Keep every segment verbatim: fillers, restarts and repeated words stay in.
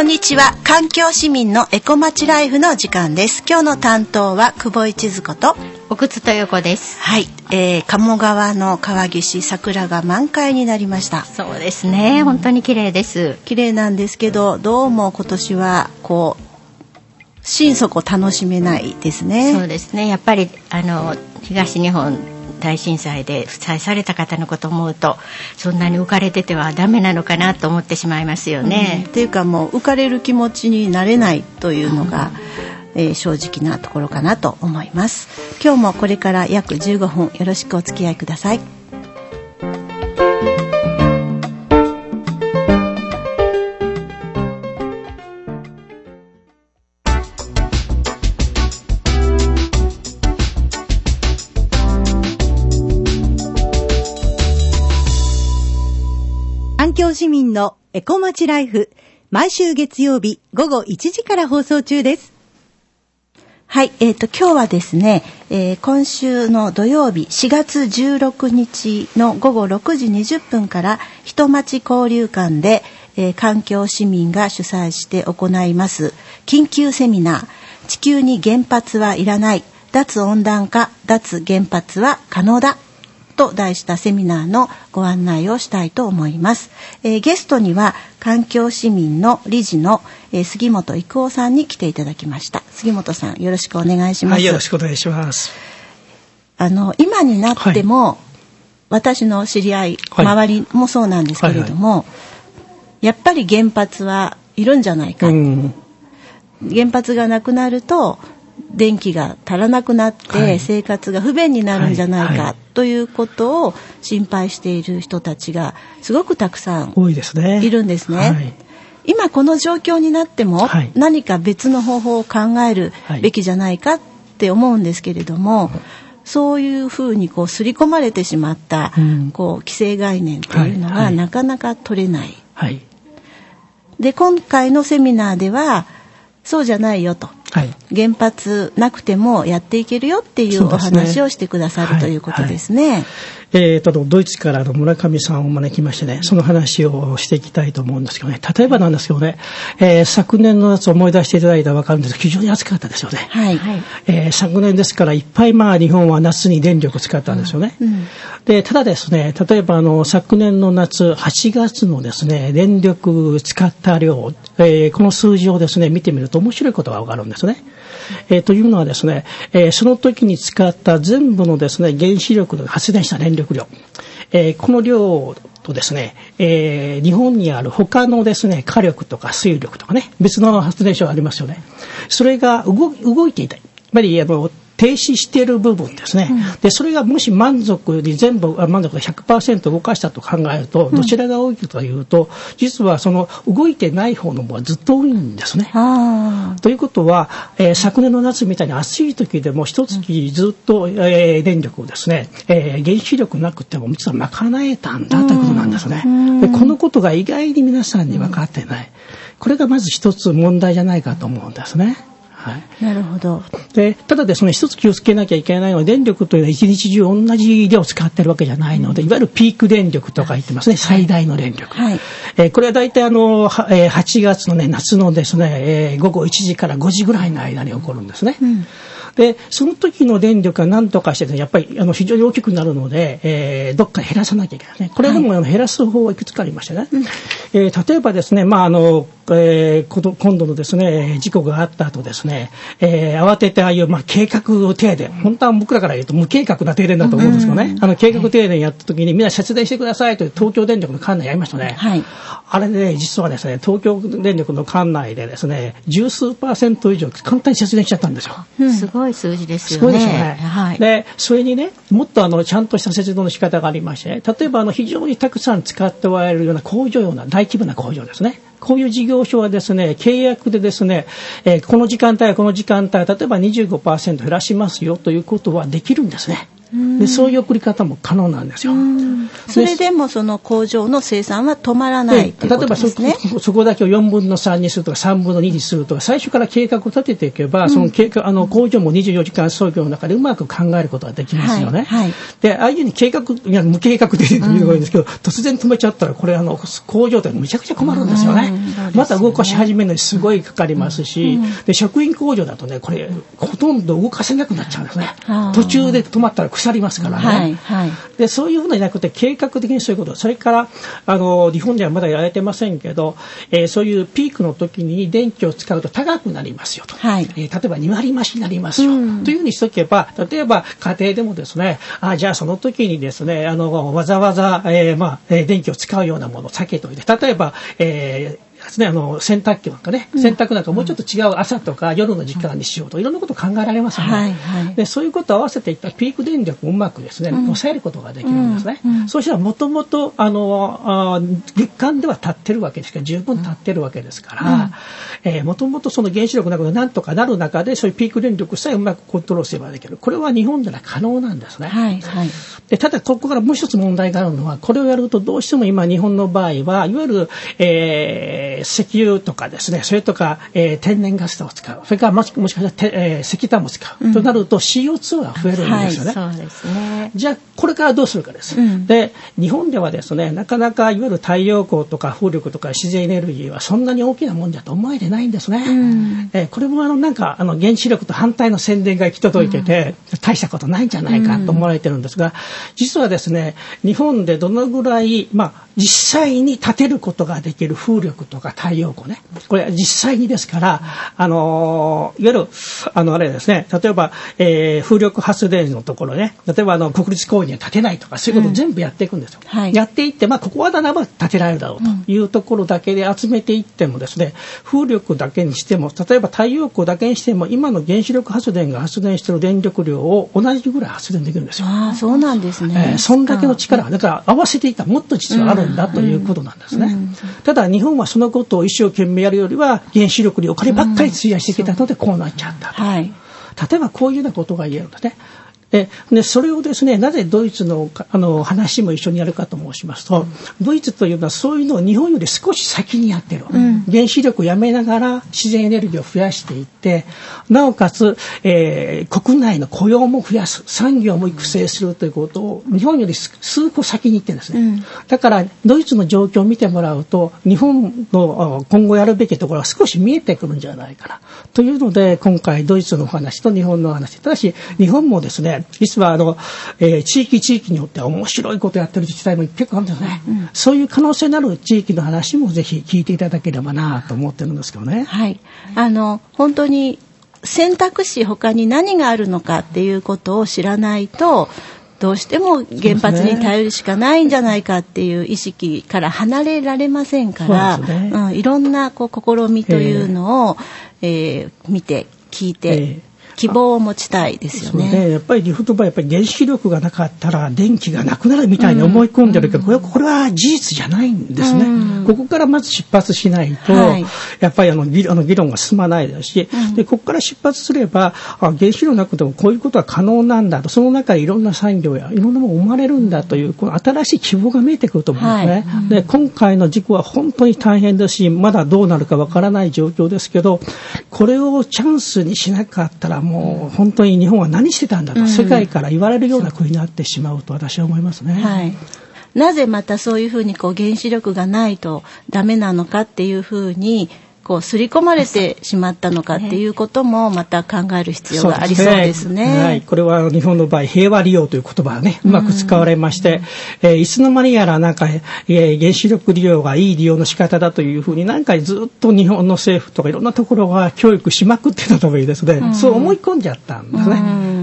んにちは。環境市民のエコまちライフの時間です。今日の担当は久保一津子と奥津豊子です。 はい、えー、鴨川の川岸、桜が満開になりました。 そうですね、うん、本当に綺麗です。 綺麗なんですけど、どうも今年はこう心底楽しめないですね。 そうですね、やっぱりあの東日本大震災で被災された方のことを思うと、そんなに浮かれててはダメなのかなと思ってしまいますよね、 うん、っていうかもう浮かれる気持ちになれないというのが、うんえー、正直なところかなと思います。今日もこれから約じゅうごふんよろしくお付き合いください。 環境市民のエコまちライフ、毎週月曜日午後いちじから放送中です。 はい、えーと今日はですね、えー、今週の土曜日しがつじゅうろくにちの午後ろくじにじゅっぷんから人町交流館で、えー、環境市民が主催して行います緊急セミナー、地球に原発はいらない、脱温暖化、脱原発は可能だと題したセミナーのご案内をしたいと思います。えー、ゲストには環境市民の理事の、えー、杉本郁夫さんに来ていただきました。杉本さん、よろしくお願いします。 はい、よろしくお願いします。 あの今になっても、はい、私の知り合い、はい、周りもそうなんですけれども、はいはい、やっぱり原発はいるんじゃないか、うん、原発がなくなると電気が足らなくなって生活が不便になるんじゃないかということを心配している人たちがすごくたくさんいるんですね。はい、今この状況になっても何か別の方法を考えるべきじゃないかって思うんですけれども、そういうふうにこう刷り込まれてしまったこう既成概念というのがなかなか取れない。で、今回のセミナーではそうじゃないよと、はい、原発なくてもやっていけるよっていうお話をしてくださる、ね、ということですね。はいはい、 えー、とドイツからの村上さんを招きましてね、その話をしていきたいと思うんですけどね、例えばなんですけどね、えー、昨年のやつを思い出していただいたら分かるんですけど、非常に暑かったですよね。はいえー、昨年ですからいっぱいまあ日本は夏に電力を使ったんですよね。うんうん、でただですね、例えばあの昨年の夏はちがつのですね電力使った量、えー、この数字をですね見てみると面白いことが分かるんですね。えー、というのはですね、えー、その時に使った全部のですね原子力の発電した燃力量、えー、この量とですね、えー、日本にある他のですね火力とか水力とかね、別の発電所がありますよね。それが 動, 動いていたい、やっぱりあの停止している部分ですね。うん、でそれがもし満足に全部満足で ひゃくパーセント 動かしたと考えると、どちらが多いかというと、うん、実はその動いてない方の方がずっと多いんですね。ということは、えー、昨年の夏みたいに暑い時でも一月ずっと、うんえー、電力をですね、えー、原子力なくても実は賄えたんだということなんですね。うん、でこのことが意外に皆さんに分かってない。これがまず一つ問題じゃないかと思うんですね。はい、 なるほど。 でただですね、一つ気をつけなきゃいけないのは、電力というのは一日中同じ量を使っているわけじゃないので、いわゆるピーク電力とか言ってますね、最大の電力。はいえー、これは大体あのは、えー、はちがつの、ね、夏のですね、えー、午後いちじからごじぐらいの間に起こるんですね。うんでその時の電力が何とかして、ね、やっぱりあの非常に大きくなるので、えー、どっか減らさなきゃいけないね。これでも、はい、減らす方法はいくつかありましてね、うんえー、例えばですね、まああのえー、今度のですね事故があった後ですね、えー、慌ててああいう、まあ、計画停電、本当は僕らから言うと無計画な停電だと思うんですけどね、うん、あの計画停電やった時にみんな節電してくださいという東京電力の管内やりましたね。はい、あれで、ね、実はですね東京電力の管内でですね十数パーセント以上簡単に節電しちゃったんですよ。 うん、すごい数字ですよね。 すごいですよね。はい、でそれにね、もっとあのちゃんとした節電の仕方がありまして、ね、例えばあの非常にたくさん使っておられるような工場ような大規模な工場ですね。こういう事業所はですね、契約でですね、えー、この時間帯はこの時間帯、例えば にじゅうごパーセント 減らしますよということはできるんですね。 でそういう送り方も可能なんですよ。 それでもその工場の生産は止まらないということですね。 例えば そ, そこだけをよんぶんのさんにするとかさんぶんのににするとか最初から計画を立てていけば、うん、その計画あの工場もにじゅうよじかん操業の中でうまく考えることができますよね。はいはい、でああいうふうに計画いや無計画で言うのがいいんですけど、うん、突然止めちゃったらこれあの工場ってめちゃくちゃ困るんですよね。うん、また動かし始めるのにすごいかかりますし、うん、で職員工場だとねこれほとんど動かせなくなっちゃうんですね。途中で止まったら腐りますからね。はいはい、でそういうふうなじゃなくて計画的にそういうこと、それからあの日本ではまだやられてませんけど、えー、そういうピークの時に電気を使うと高くなりますよと、はい、えー、例えばにわり増しになりますよ、うん、というふうにしとけば、例えば家庭でもですね、あじゃあその時にですねあのわざわざ、えーまあえー、電気を使うようなものを避けておいて、例えば、えーですね、あの洗濯機なんかね、洗濯なんかもうちょっと違う朝とか夜の時間にしようと、いろんなこと考えられますよね。はいはい、でそういうことを合わせていったピーク電力をうまくですね、うん、抑えることができるんですね。うんうん、そうしたらもともとあのあ月間では立ってるわけですから、十分立ってるわけですから、もともとその原子力などがなんとかなる中でそういうピーク電力さえうまくコントロールすればできる。これは日本では可能なんですね。はいはい、でただここからもう一つ問題があるのは、これをやるとどうしても今日本の場合はいわゆる、えー、石油とかですね、それとか、えー、天然ガスを使う、それからもし、もしかしたら、えー、石炭も使う、うん、となると シーオーツー が増えるんですよね。はい、そうですね。じゃあこれからどうするかです。うん、で日本ではですね、なかなかいわゆる太陽光とか風力とか自然エネルギーはそんなに大きなもんだと思えてないんですね。うん、えー、これもあのなんかあの原子力と反対の宣伝が行き届いてて、うん、大したことないんじゃないかと思われてるんですが、実はですね、日本でどのぐらい、まあ実際に立てることができる風力とか太陽光ね、これ実際にですから、あのいわゆるあのあれですね、例えば、えー、風力発電のところね、例えばあの国立公園には建てないとかそういうことを全部やっていくんですよ。うんはい、やっていって、まあここはならば建てられるだろうというところだけで集めていってもですね、風力だけにしても、例えば太陽光だけにしても今の原子力発電が発電している電力量を同じぐらい発電できるんですよ。 ああ、そうなんですね。 えー、そんだけの力、だから合わせていったらもっと実はあるんだということなんですね。うんうん、ただ日本はそのことを一生懸命やるよりは原子力にお金ばっかり費やしてきたのでこうなっちゃったと。はい、例えばこういうようなことが言えるんですね。で, でそれをですね、なぜドイツ の, あの話も一緒にやるかと申しますと、うん、ドイツというのはそういうのを日本より少し先にやってる、うん、原子力をやめながら自然エネルギーを増やしていって、なおかつ、えー、国内の雇用も増やす、産業も育成するということを日本より数個先に言ってるんですね。うん、だからドイツの状況を見てもらうと日本の今後やるべきところは少し見えてくるんじゃないかなというので、今回ドイツの話と日本の話、ただし日本もですね、実はあの、えー、地域地域によっては面白いことをやってる自治体も結構あるんですね。うん、そういう可能性のある地域の話もぜひ聞いていただければなと思ってるんですけどね。 はい、あの本当に選択肢他に何があるのかっていうことを知らないと、どうしても原発に頼るしかないんじゃないかっていう意識から離れられませんから、ね、うん、いろんなこう試みというのを、えーえー、見て聞いて、えー希望を持ちたいですよね。 そうね、やっぱりリフトバーやっぱり原子力がなかったら電気がなくなるみたいに思い込んでるけど、うん、これはこれは事実じゃないんですね。うん、ここからまず出発しないと、はい、やっぱりあの議、あの議論が進まないですし、うん、でここから出発すればあ原子力なくてもこういうことは可能なんだと、その中でいろんな産業やいろんなものが生まれるんだというこの新しい希望が見えてくると思うんですね。はい、うん、で今回の事故は本当に大変ですし、まだどうなるかわからない状況ですけど、これをチャンスにしなかったらもう本当に日本は何してたんだと、うん、世界から言われるような国になってしまうと私は思いますね。はい、 なぜまたそういうふうにこう原子力がないとダメなのかっていうふうにこう刷り込まれてしまったのかっていうこともまた考える必要がありそうですね。 そうですね。はい、これは日本の場合平和利用という言葉がねうまく使われまして、うん、えー、いつの間にやらなんか、えー、原子力利用がいい利用の仕方だというふうに何回ずっと日本の政府とかいろんなところが教育しまくってたともいいですね、うん、そう思い込んじゃったんですね。うん、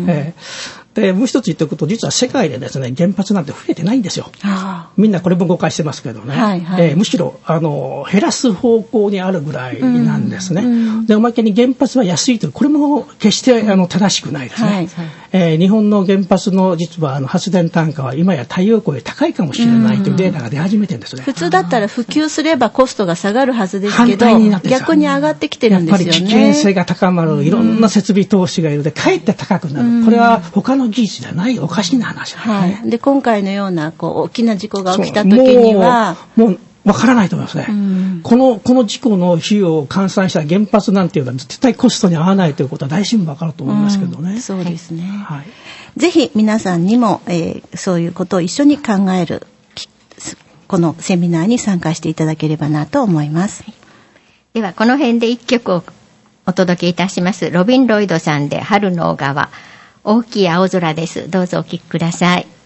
えーでもう一つ言っておくこと、実は世界でですね原発なんて増えてないんですよ。みんなこれも誤解してますけどね、はいはい、えー、むしろあの減らす方向にあるぐらいなんですね。うんうん、でおまけに原発は安いというこれも決してあの正しくないですね。はいはい、 えー、日本の原発の実はあの発電単価は今や太陽光より高いかもしれないというデータが出始めてるんですね。 普通だったら普及すればコストが下がるはずですけど、逆に上がってきてるんですよね。 やっぱり危険性が高まる、いろんな設備投資がいるで、かえって高くなる。これは他の技術じゃないおかしな話なんですね。 はい、で今回のようなこう大きな事故が起きた時にはもう、もうわからないと思いますね、うん、このこの事故の費用を換算したら原発なんていうのは絶対コストに合わないということは大心分かると思いますけどね、 うん、そうですね、 はい、 ぜひ皆さんにも、えー、そういうことを一緒に考えるこのセミナーに参加していただければなと思います。 ではこの辺で一曲をお届けいたします。ロビン・ロイドさんで春の小川、大きい青空です。どうぞお聴きください。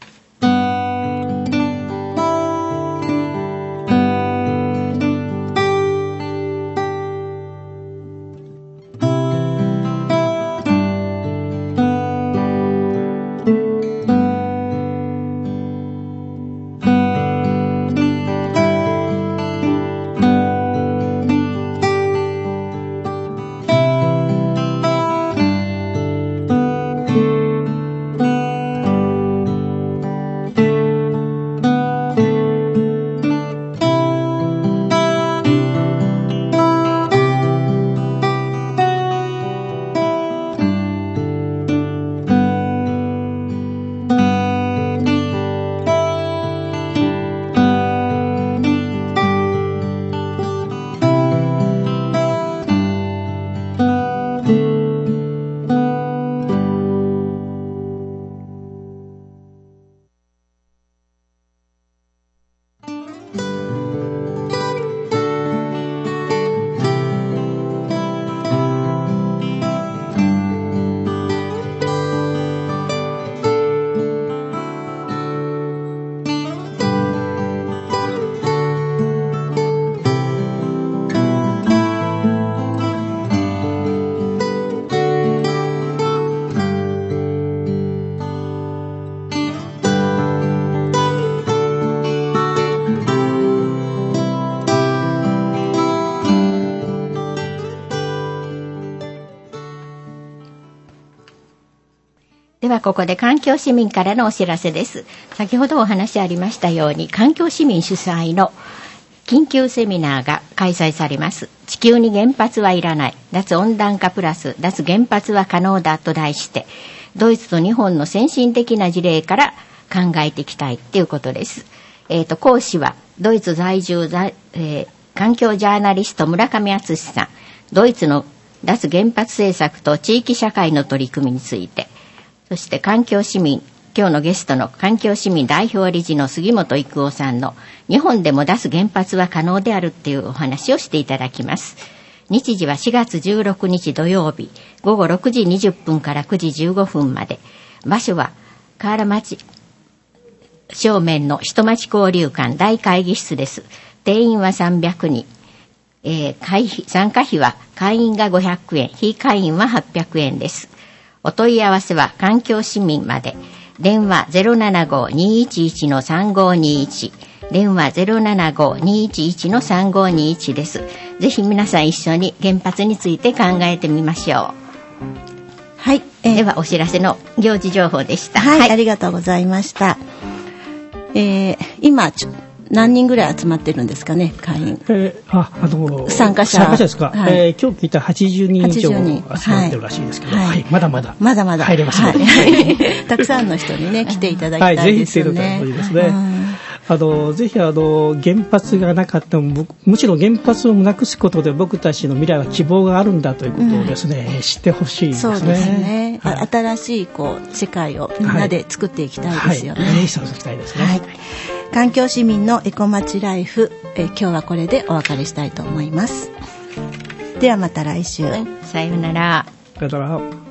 ではここで環境市民からのお知らせです。先ほどお話ありましたように、環境市民主催の緊急セミナーが開催されます。地球に原発はいらない、脱温暖化プラス脱原発は可能だと題して、ドイツと日本の先進的な事例から考えていきたいということです。えーと、講師はドイツ在住在、えー、環境ジャーナリスト村上敦さん、ドイツの脱原発政策と地域社会の取り組みについて、そして環境市民、今日のゲストの環境市民代表理事の杉本育夫さんの日本でも脱原発は可能であるっていうお話をしていただきます。日時はしがつじゅうろくにち土曜日ごごろくじにじゅっぷんからくじじゅうごふんまで。場所は河原町正面の人町交流館大会議室です。定員はさんびゃくにん、えー、会費参加費は会員がごひゃくえん、非会員ははっぴゃくえんです。お問い合わせは環境市民まで。電話 ゼロななご にーいちいち さんごにいち、電話 ゼロななご にーいちいち さんごにいち です。ぜひ皆さん一緒に原発について考えてみましょう。 はい、 えー、ではお知らせの行事情報でした。 はい、はい、ありがとうございました。えー、今ちょ何人ぐらい集まってるんですかね、会員。 えー、あ、あの参加者。 参加者ですか。はい、えー、今日聞いたはちじゅうにん以上集まってるらしいですけど、はいはい、まだまだまだまだ入れますね。 はい、たくさんの人にね来ていただきたいですよね。 はい、ぜひ来ていただきたいですね。あのぜひあの原発がなかったもむしろ原発をなくすことで僕たちの未来は希望があるんだということをですね、うん、知ってほしいですね。 そうですね。はい、新しいこう世界をみんなで作っていきたいですよね。 はいはい、そうしたいですね。はい、 環境市民のエコまちライフ、え今日はこれでお別れしたいと思います。ではまた来週。 さようなら。 さようなら。